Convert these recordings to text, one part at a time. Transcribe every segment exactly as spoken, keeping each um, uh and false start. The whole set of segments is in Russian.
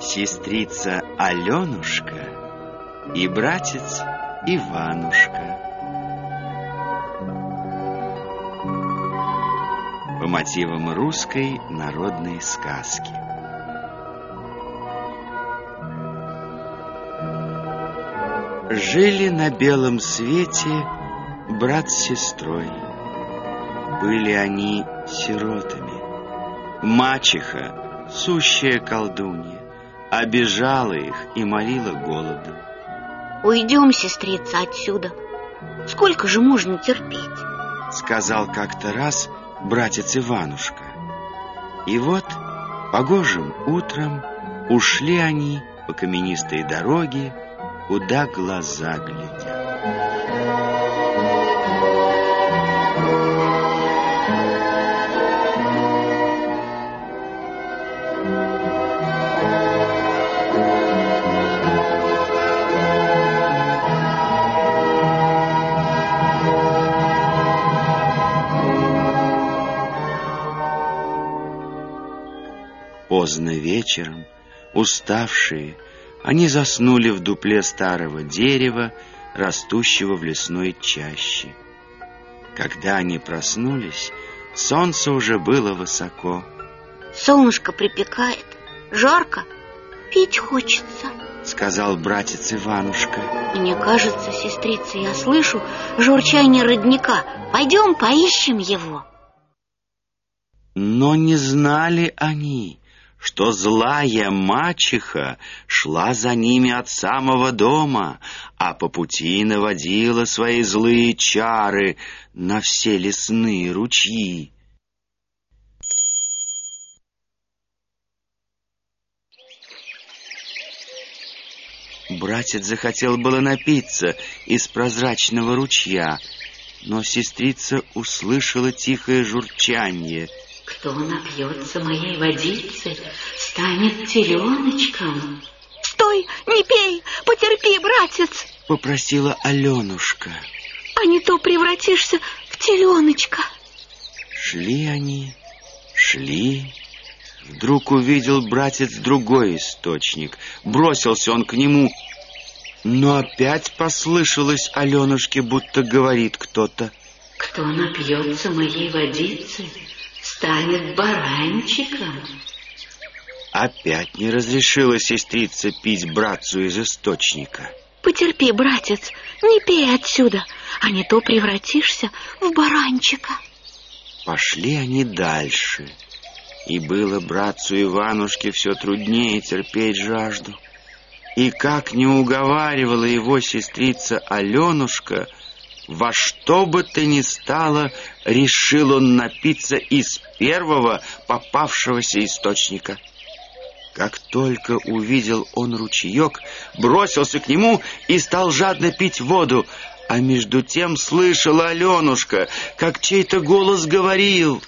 сестрица Аленушка и братец Иванушка. По мотивам русской народной сказки. Жили на белом свете брат с сестрой. Были они сиротами. Мачеха, сущая колдунья, обижала их и морила голодом. Уйдем, сестрица, отсюда. Сколько же можно терпеть? Сказал как-то раз братец Иванушка. И вот погожим утром ушли они по каменистой дороге, куда глаза глядят. Поздно вечером, уставшие, они заснули в дупле старого дерева, растущего в лесной чаще. Когда они проснулись, солнце уже было высоко. Солнышко припекает, жарко, пить хочется, сказал братец Иванушка. Мне кажется, сестрица, я слышу журчание родника. Пойдем поищем его. Но не знали они, что злая мачеха шла за ними от самого дома, а по пути наводила свои злые чары на все лесные ручьи. Братец захотел было напиться из прозрачного ручья, но сестрица услышала тихое журчание. Кто напьется моей водицы, станет теленочком. Стой, не пей, потерпи, братец, попросила Аленушка. А не то превратишься в теленочка. Шли они, шли. Вдруг увидел братец другой источник. Бросился он к нему, но опять послышалось Аленушке, будто говорит кто-то. Кто напьется моей водицы, станет баранчиком. Опять не разрешила сестрица пить братцу из источника. Потерпи, братец, не пей отсюда, а не то превратишься в баранчика. Пошли они дальше, и было братцу Иванушке все труднее терпеть жажду. И как не уговаривала его сестрица Аленушка, во что бы то ни стало, решил он напиться из первого попавшегося источника. Как только увидел он ручеек, бросился к нему и стал жадно пить воду. А между тем слышала Аленушка, как чей-то голос говорил: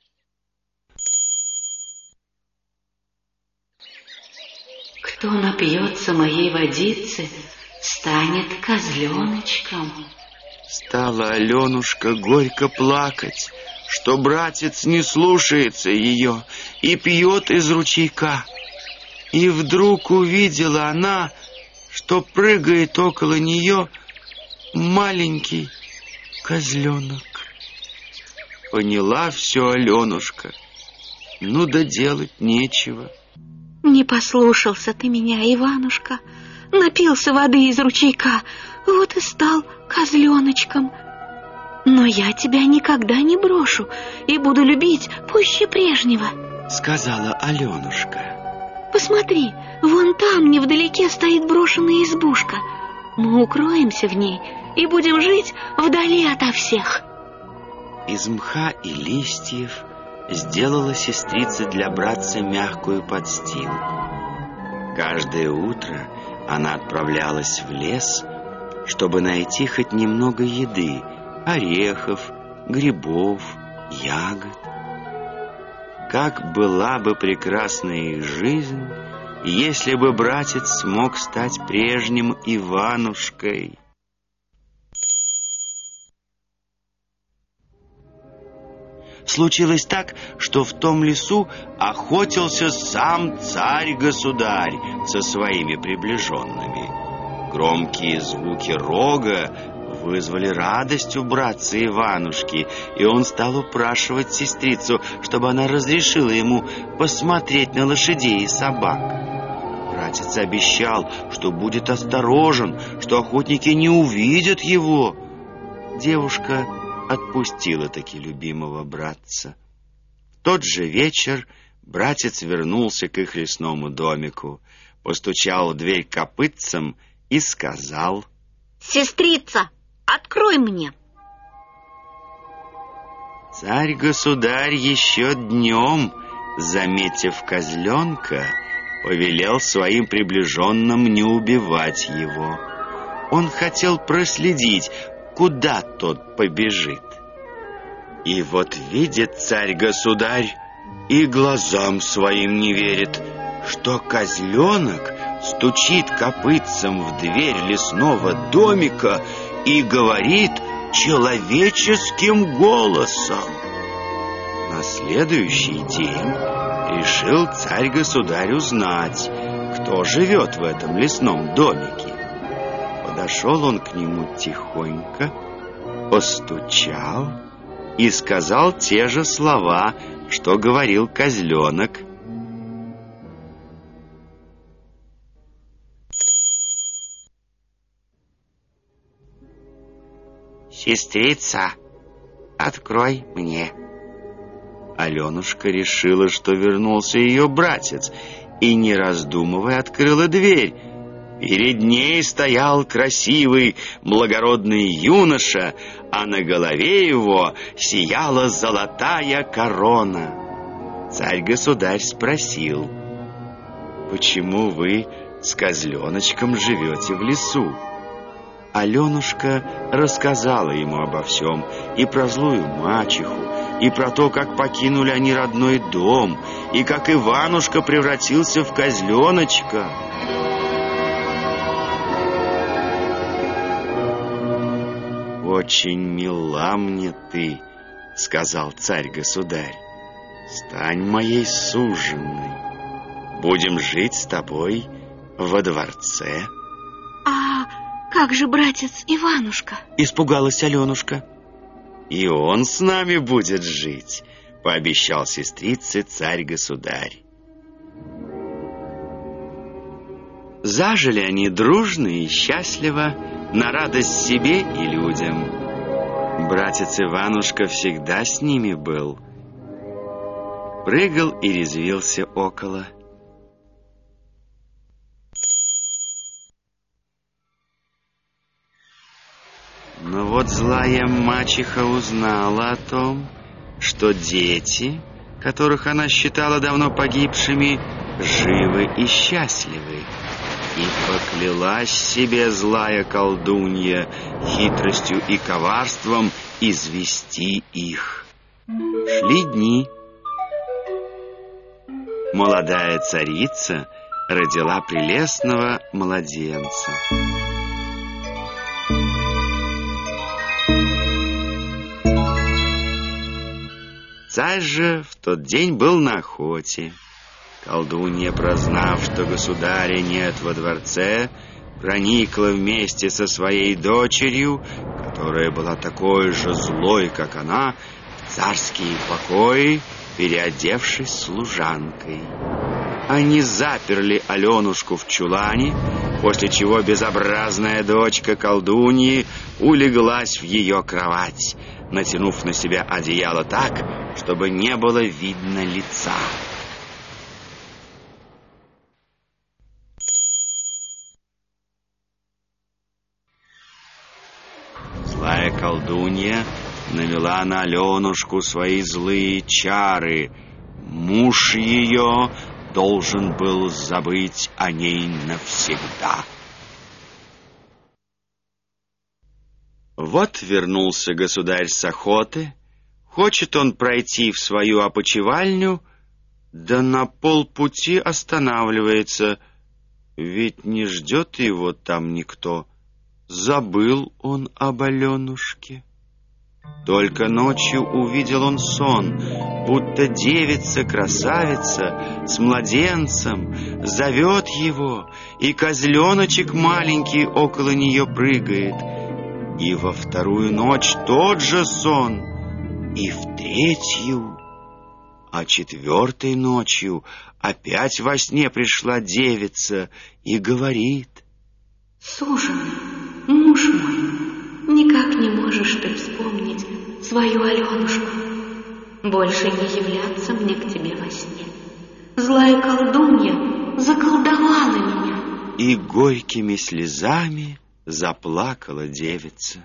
кто напьется моей водицы, станет козленочком. Стала Аленушка горько плакать, что братец не слушается ее и пьет из ручейка. И вдруг увидела она, что прыгает около нее маленький козленок. Поняла все Аленушка, ну да делать нечего. Не послушался ты меня, Иванушка, напился воды из ручейка, вот и стал козленочком. Но я тебя никогда не брошу и буду любить пуще прежнего, сказала Аленушка. Посмотри, вон там невдалеке стоит брошенная избушка. Мы укроемся в ней и будем жить вдали ото всех. Из мха и листьев сделала сестрица для братца мягкую подстилку. Каждое утро она отправлялась в лес, чтобы найти хоть немного еды, орехов, грибов, ягод. Как была бы прекрасна их жизнь, если бы братец смог стать прежним Иванушкой. случилось так, что в том лесу охотился сам царь-государь со своими приближенными. Громкие звуки рога вызвали радость у братца Иванушки, и он стал упрашивать сестрицу, чтобы она разрешила ему посмотреть на лошадей и собак. Братец обещал, что будет осторожен, что охотники не увидят его. Девушка отпустила таки любимого братца. В тот же вечер братец вернулся к их лесному домику, постучал в дверь копытцем и сказал: «Сестрица, открой мне!» Царь-государь еще днем, заметив козленка, повелел своим приближенным не убивать его. Он хотел проследить, куда тот побежит. И вот видит царь-государь и глазам своим не верит, что козленок стучит копытцем в дверь лесного домика и говорит человеческим голосом. На следующий день решил царь-государь узнать, кто живет в этом лесном домике. Подошел он к нему тихонько, постучал и сказал те же слова, что говорил козленок. «Сестрица, открой мне». Аленушка решила, что вернулся ее братец, и, не раздумывая, открыла дверь. Перед ней стоял красивый, благородный юноша, а на голове его сияла золотая корона. Царь-государь спросил: «Почему вы с козленочком живете в лесу?» Аленушка рассказала ему обо всем, и про злую мачеху, и про то, как покинули они родной дом, и как Иванушка превратился в козленочка. «Очень мила мне ты, — сказал царь-государь, — стань моей суженой. Будем жить с тобой во дворце». «А как же братец Иванушка?» — испугалась Аленушка. «И он с нами будет жить, — пообещал сестрице царь-государь». Зажили они дружно и счастливо, на радость себе и людям. Братец Иванушка всегда с ними был. Прыгал и резвился около. Но вот злая мачеха узнала о том, что дети, которых она считала давно погибшими, живы и счастливы. И поклялась себе злая колдунья хитростью и коварством извести их. Шли дни. Молодая царица родила прелестного младенца. Царь же в тот день был на охоте. Колдунья, прознав, что государя нет во дворце, проникла вместе со своей дочерью, которая была такой же злой, как она, в царские покои, переодевшись служанкой. Они заперли Аленушку в чулане, после чего безобразная дочка колдуньи улеглась в ее кровать, натянув на себя одеяло так, чтобы не было видно лица. Злая колдунья навела на Аленушку свои злые чары. Муж ее должен был забыть о ней навсегда. Вот вернулся государь с охоты. Хочет он пройти в свою опочивальню, да на полпути останавливается, ведь не ждет его там никто. Забыл он об Аленушке. Только ночью увидел он сон, будто девица-красавица с младенцем зовет его, и козленочек маленький около нее прыгает. И во вторую ночь тот же сон, и в третью, а четвертой ночью опять во сне пришла девица и говорит: «Суженый, муж мой, никак не можешь ты вспомнить свою Аленушку, больше не являться мне к тебе во сне. Злая колдунья заколдовала меня». И горькими слезами заплакала девица.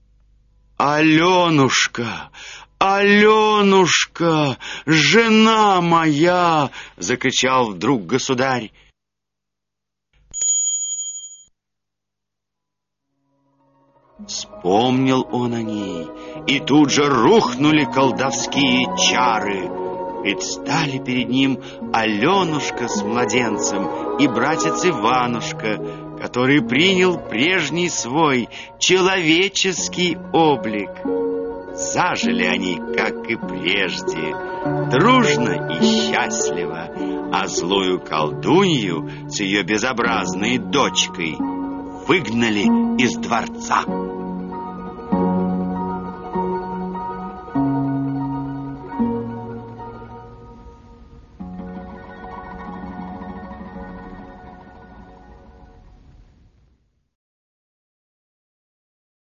«Аленушка, Аленушка, жена моя!» — закричал вдруг государь. Вспомнил он о ней, и тут же рухнули колдовские чары. Предстали перед ним Аленушка с младенцем и братец Иванушка, который принял прежний свой человеческий облик. Зажили они, как и прежде, дружно и счастливо, а злую колдунью с ее безобразной дочкой выгнали из дворца.